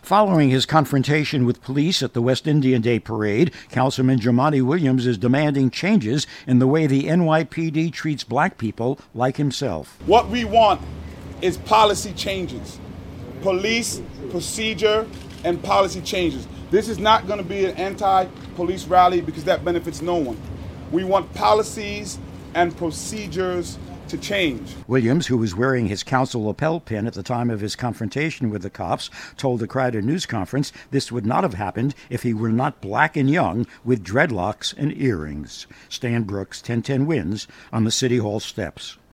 Following his confrontation with police at the West Indian Day Parade, Councilman Jumaane Williams is demanding changes in the way the NYPD treats black people like himself. What we want is policy changes, police procedure and policy changes. This is not going to be an anti-police rally because that benefits no one. We want policies and procedures to change. Williams, who was wearing his council lapel pin at the time of his confrontation with the cops, told the Crider News Conference this would not have happened if he were not black and young with dreadlocks and earrings. Stan Brooks, 1010 Wins, on the City Hall steps.